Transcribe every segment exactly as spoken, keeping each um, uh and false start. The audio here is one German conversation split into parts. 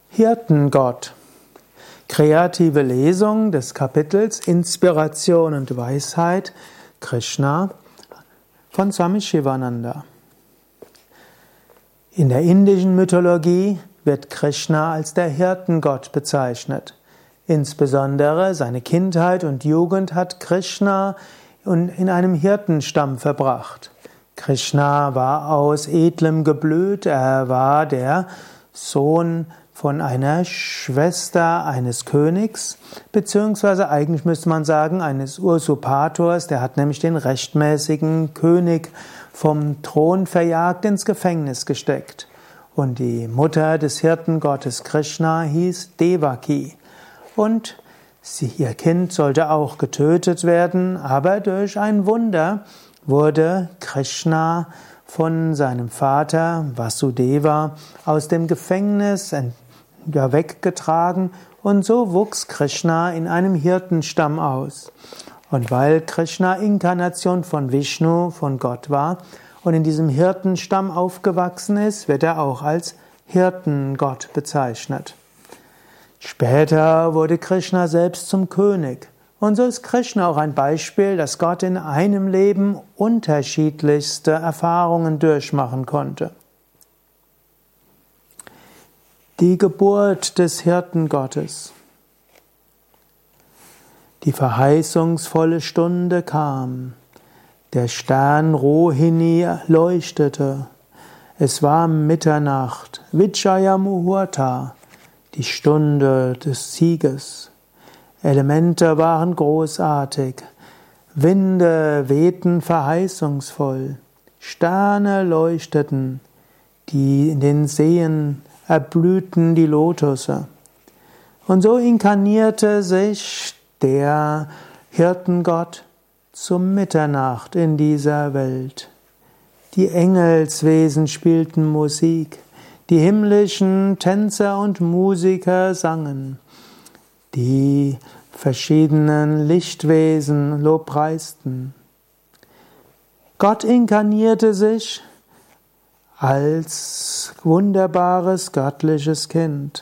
Hirtengott. Kreative Lesung des Kapitels Inspiration und Weisheit Krishna von Swami Shivananda. In der indischen Mythologie wird Krishna als der Hirtengott bezeichnet. Insbesondere seine Kindheit und Jugend hat Krishna in einem Hirtenstamm verbracht. Krishna war aus edlem Geblüt, er war der Sohn von einer Schwester eines Königs, beziehungsweise eigentlich müsste man sagen, eines Usurpators, der hat nämlich den rechtmäßigen König vom Thron verjagt, ins Gefängnis gesteckt. Und die Mutter des Hirtengottes Krishna hieß Devaki. Und sie, ihr Kind sollte auch getötet werden, aber durch ein Wunder wurde Krishna von seinem Vater Vasudeva aus dem Gefängnis weggetragen und so wuchs Krishna in einem Hirtenstamm aus. Und weil Krishna Inkarnation von Vishnu, von Gott war und in diesem Hirtenstamm aufgewachsen ist, wird er auch als Hirtengott bezeichnet. Später wurde Krishna selbst zum König. Und so ist Krishna auch ein Beispiel, dass Gott in einem Leben unterschiedlichste Erfahrungen durchmachen konnte. Die Geburt des Hirtengottes. Die verheißungsvolle Stunde kam. Der Stern Rohini leuchtete. Es war Mitternacht, Vijaya Muhurta, die Stunde des Sieges. Elemente waren großartig, Winde wehten verheißungsvoll, Sterne leuchteten, die in den Seen erblühten die Lotusse. Und so inkarnierte sich der Hirtengott zum Mitternacht in dieser Welt. Die Engelswesen spielten Musik, die himmlischen Tänzer und Musiker sangen. Die verschiedenen Lichtwesen lobpreisten. Gott inkarnierte sich als wunderbares göttliches Kind.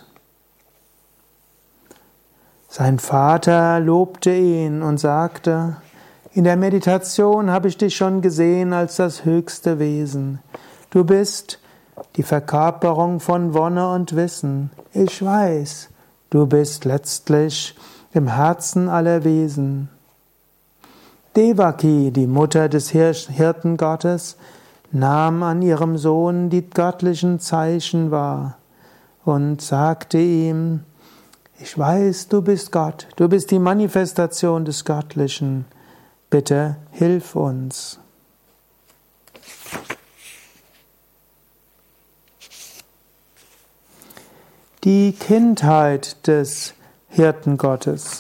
Sein Vater lobte ihn und sagte: In der Meditation habe ich dich schon gesehen als das höchste Wesen. Du bist die Verkörperung von Wonne und Wissen. Ich weiß, du bist letztlich im Herzen aller Wesen. Devaki, die Mutter des Hirtengottes, nahm an ihrem Sohn die göttlichen Zeichen wahr und sagte ihm: Ich weiß, du bist Gott, du bist die Manifestation des Göttlichen. Bitte hilf uns. Die Kindheit des Hirtengottes.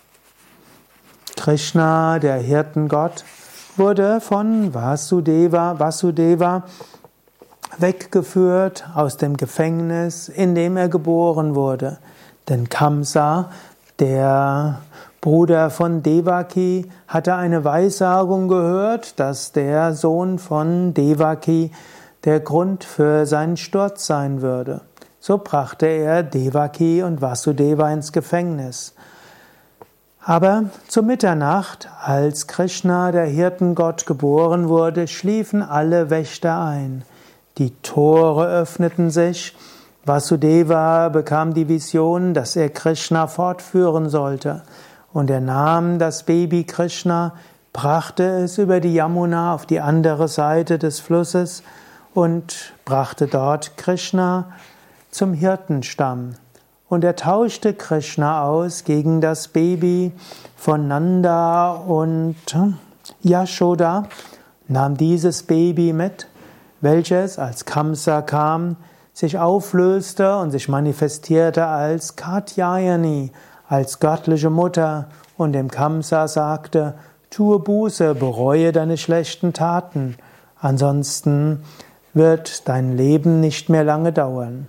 Krishna, der Hirtengott, wurde von Vasudeva, Vasudeva weggeführt aus dem Gefängnis, in dem er geboren wurde. Denn Kamsa, der Bruder von Devaki, hatte eine Weissagung gehört, dass der Sohn von Devaki der Grund für seinen Sturz sein würde. So brachte er Devaki und Vasudeva ins Gefängnis. Aber zu Mitternacht, als Krishna, der Hirtengott, geboren wurde, schliefen alle Wächter ein. Die Tore öffneten sich. Vasudeva bekam die Vision, dass er Krishna fortführen sollte. Und er nahm das Baby Krishna, brachte es über die Yamuna auf die andere Seite des Flusses und brachte dort Krishna zum Hirtenstamm. Und er tauschte Krishna aus gegen das Baby von Nanda und Yashoda, nahm dieses Baby mit, welches, als Kamsa kam, sich auflöste und sich manifestierte als Katyayani, als göttliche Mutter, und dem Kamsa sagte: Tue Buße, bereue deine schlechten Taten, ansonsten wird dein Leben nicht mehr lange dauern.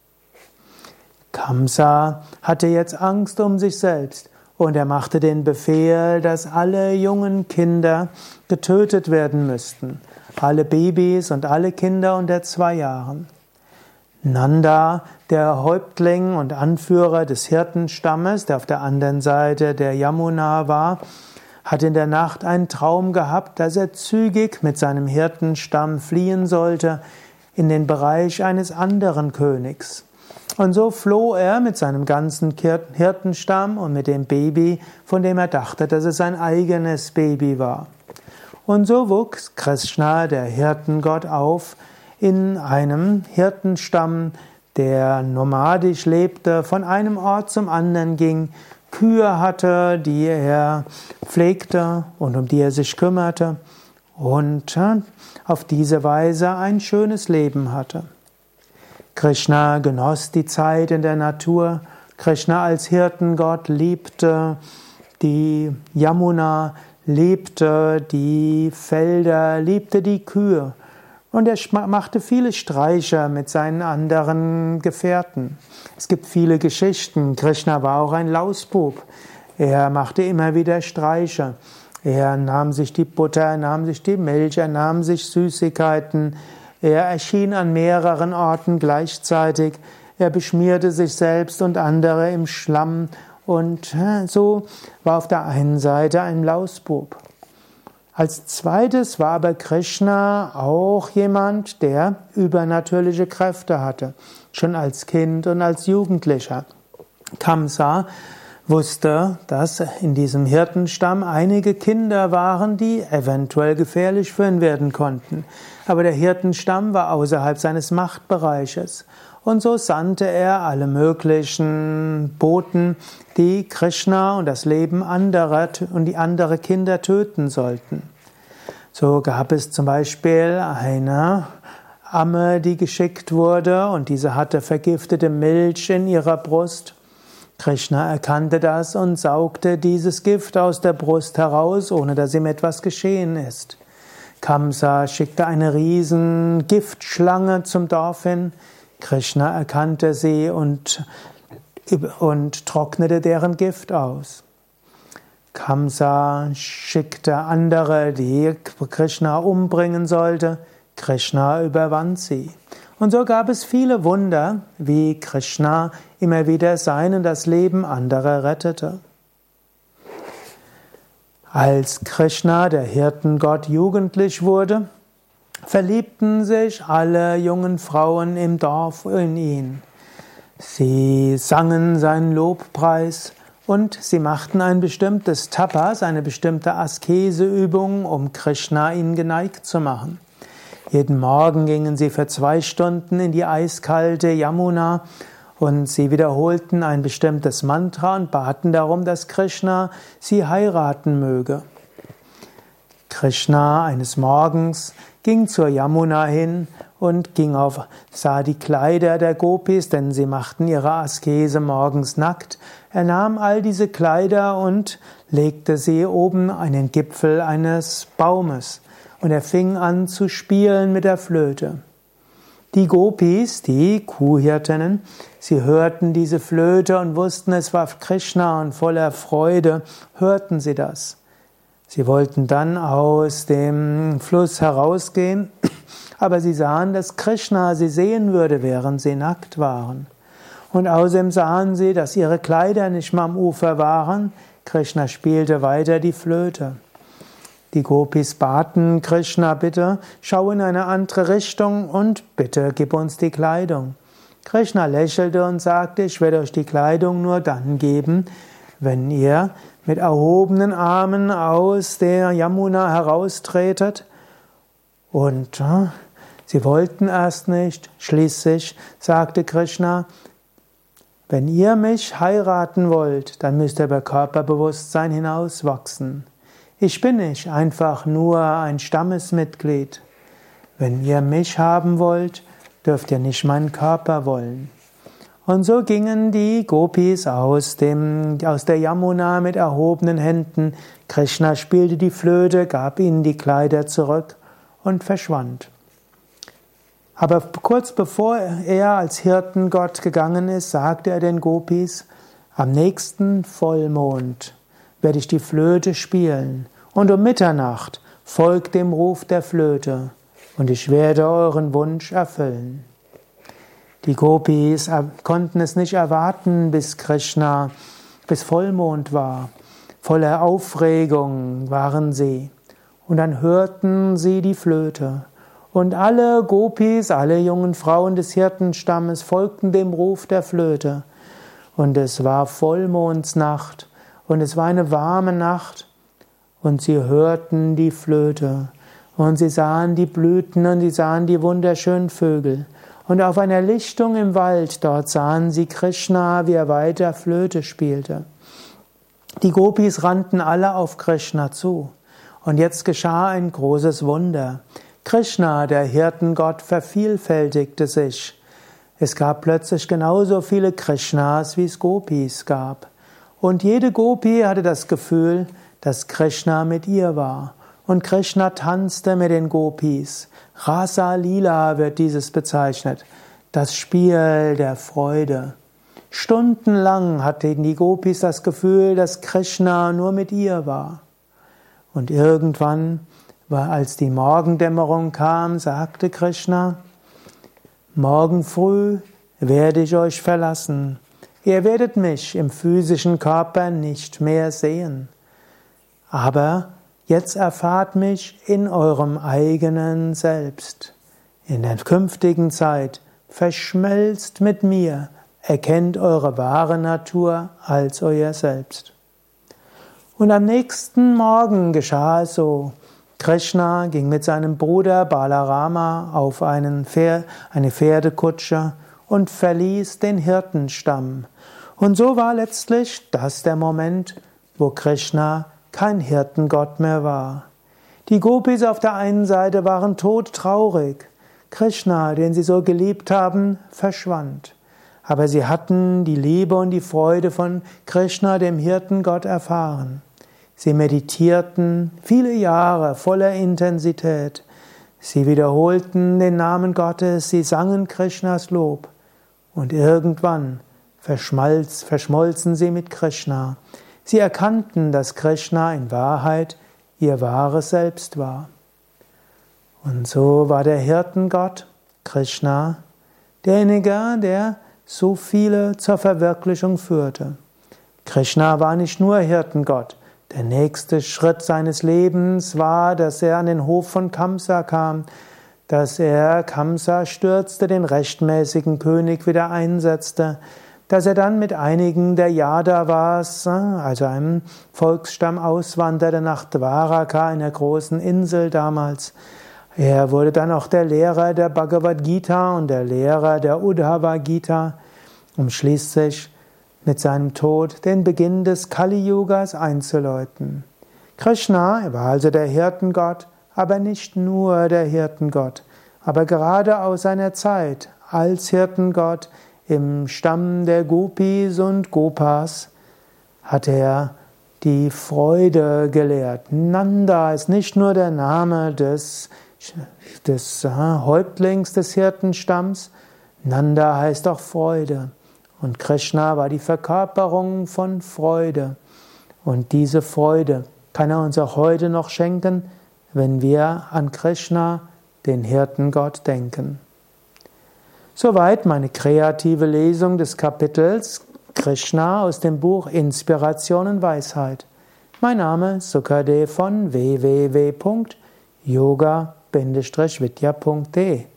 Kamsa hatte jetzt Angst um sich selbst und er machte den Befehl, dass alle jungen Kinder getötet werden müssten, alle Babys und alle Kinder unter zwei Jahren. Nanda, der Häuptling und Anführer des Hirtenstammes, der auf der anderen Seite der Yamuna war, hat in der Nacht einen Traum gehabt, dass er zügig mit seinem Hirtenstamm fliehen sollte in den Bereich eines anderen Königs. Und so floh er mit seinem ganzen Hirtenstamm und mit dem Baby, von dem er dachte, dass es sein eigenes Baby war. Und so wuchs Krishna, der Hirtengott, auf in einem Hirtenstamm, der nomadisch lebte, von einem Ort zum anderen ging, Kühe hatte, die er pflegte und um die er sich kümmerte und auf diese Weise ein schönes Leben hatte. Krishna genoss die Zeit in der Natur. Krishna als Hirtengott liebte die Yamuna, liebte die Felder, liebte die Kühe. Und er machte viele Streiche mit seinen anderen Gefährten. Es gibt viele Geschichten. Krishna war auch ein Lausbub. Er machte immer wieder Streiche. Er nahm sich die Butter, er nahm sich die Milch, er nahm sich Süßigkeiten. Er erschien an mehreren Orten gleichzeitig. Er beschmierte sich selbst und andere im Schlamm. Und so war auf der einen Seite ein Lausbub. Als zweites war aber Krishna auch jemand, der übernatürliche Kräfte hatte, schon als Kind und als Jugendlicher. Kamsa wusste, dass in diesem Hirtenstamm einige Kinder waren, die eventuell gefährlich für ihn werden konnten. Aber der Hirtenstamm war außerhalb seines Machtbereiches. Und so sandte er alle möglichen Boten, die Krishna und das Leben anderer und die andere Kinder töten sollten. So gab es zum Beispiel eine Amme, die geschickt wurde, und diese hatte vergiftete Milch in ihrer Brust. Krishna erkannte das und saugte dieses Gift aus der Brust heraus, ohne dass ihm etwas geschehen ist. Kamsa schickte eine riesen Giftschlange zum Dorf hin. Krishna erkannte sie und, und trocknete deren Gift aus. Kamsa schickte andere, die Krishna umbringen sollte. Krishna überwand sie. Und so gab es viele Wunder, wie Krishna immer wieder sein und das Leben anderer rettete. Als Krishna, der Hirtengott, jugendlich wurde, verliebten sich alle jungen Frauen im Dorf in ihn. Sie sangen seinen Lobpreis und sie machten ein bestimmtes Tapas, eine bestimmte Askeseübung, um Krishna ihnen geneigt zu machen. Jeden Morgen gingen sie für zwei Stunden in die eiskalte Yamuna und sie wiederholten ein bestimmtes Mantra und baten darum, dass Krishna sie heiraten möge. Krishna eines Morgens ging zur Yamuna hin und ging auf, sah die Kleider der Gopis, denn sie machten ihre Askese morgens nackt. Er nahm all diese Kleider und legte sie oben an den Gipfel eines Baumes. Und er fing an zu spielen mit der Flöte. Die Gopis, die Kuhhirtinnen, sie hörten diese Flöte und wussten, es war Krishna, und voller Freude hörten sie das. Sie wollten dann aus dem Fluss herausgehen, aber sie sahen, dass Krishna sie sehen würde, während sie nackt waren. Und außerdem sahen sie, dass ihre Kleider nicht mehr am Ufer waren. Krishna spielte weiter die Flöte. Die Gopis baten Krishna, bitte schau in eine andere Richtung und bitte gib uns die Kleidung. Krishna lächelte und sagte, ich werde euch die Kleidung nur dann geben, wenn ihr mit erhobenen Armen aus der Yamuna heraustretet. Und äh, sie wollten erst nicht. Schließlich sagte Krishna, wenn ihr mich heiraten wollt, dann müsst ihr über Körperbewusstsein hinauswachsen. Ich bin nicht einfach nur ein Stammesmitglied. Wenn ihr mich haben wollt, dürft ihr nicht meinen Körper wollen. Und so gingen die Gopis aus, dem, aus der Yamuna mit erhobenen Händen. Krishna spielte die Flöte, gab ihnen die Kleider zurück und verschwand. Aber kurz bevor er als Hirtengott gegangen ist, sagte er den Gopis, am nächsten Vollmond werde ich die Flöte spielen, und um Mitternacht folgt dem Ruf der Flöte, und ich werde euren Wunsch erfüllen. Die Gopis konnten es nicht erwarten, bis Krishna, bis Vollmond war. Voller Aufregung waren sie. Und dann hörten sie die Flöte. Und alle Gopis, alle jungen Frauen des Hirtenstammes folgten dem Ruf der Flöte. Und es war Vollmondsnacht. Und es war eine warme Nacht. Und sie hörten die Flöte. Und sie sahen die Blüten und sie sahen die wunderschönen Vögel. Und auf einer Lichtung im Wald, dort sahen sie Krishna, wie er weiter Flöte spielte. Die Gopis rannten alle auf Krishna zu. Und jetzt geschah ein großes Wunder. Krishna, der Hirtengott, vervielfältigte sich. Es gab plötzlich genauso viele Krishnas, wie es Gopis gab. Und jede Gopi hatte das Gefühl, dass Krishna mit ihr war. Und Krishna tanzte mit den Gopis. Rasa Lila wird dieses bezeichnet. Das Spiel der Freude. Stundenlang hatten die Gopis das Gefühl, dass Krishna nur mit ihr war. Und irgendwann, als die Morgendämmerung kam, sagte Krishna: Morgen früh werde ich euch verlassen. Ihr werdet mich im physischen Körper nicht mehr sehen. Aber jetzt erfahrt mich in eurem eigenen Selbst. In der künftigen Zeit verschmelzt mit mir, erkennt eure wahre Natur als euer Selbst. Und am nächsten Morgen geschah es so. Krishna ging mit seinem Bruder Balarama auf einen Pferd, eine Pferdekutsche und verließ den Hirtenstamm. Und so war letztlich das der Moment, wo Krishna kein Hirtengott mehr war. Die Gopis auf der einen Seite waren todtraurig. Krishna, den sie so geliebt haben, verschwand. Aber sie hatten die Liebe und die Freude von Krishna, dem Hirtengott, erfahren. Sie meditierten viele Jahre voller Intensität. Sie wiederholten den Namen Gottes, sie sangen Krishnas Lob. Und irgendwann verschmalz, verschmolzen sie mit Krishna. Sie erkannten, dass Krishna in Wahrheit ihr wahres Selbst war. Und so war der Hirtengott, Krishna, derjenige, der so viele zur Verwirklichung führte. Krishna war nicht nur Hirtengott. Der nächste Schritt seines Lebens war, dass er an den Hof von Kamsa kam, dass er Kamsa stürzte, den rechtmäßigen König wieder einsetzte, dass er dann mit einigen der Yadavas, also einem Volksstamm, auswanderte nach Dwaraka, einer großen Insel damals. Er wurde dann auch der Lehrer der Bhagavad Gita und der Lehrer der Uddhava Gita, um schließlich mit seinem Tod den Beginn des Kali-Yugas einzuläuten. Krishna war also der Hirtengott, aber nicht nur der Hirtengott, aber gerade aus seiner Zeit als Hirtengott im Stamm der Gopis und Gopas hat er die Freude gelehrt. Nanda ist nicht nur der Name des, des Häuptlings des Hirtenstamms, Nanda heißt auch Freude. Und Krishna war die Verkörperung von Freude. Und diese Freude kann er uns auch heute noch schenken, wenn wir an Krishna, den Hirtengott, denken. Soweit meine kreative Lesung des Kapitels Krishna aus dem Buch Inspiration und Weisheit. Mein Name ist Sukadev von w w w punkt yoga Bindestrich vidya punkt de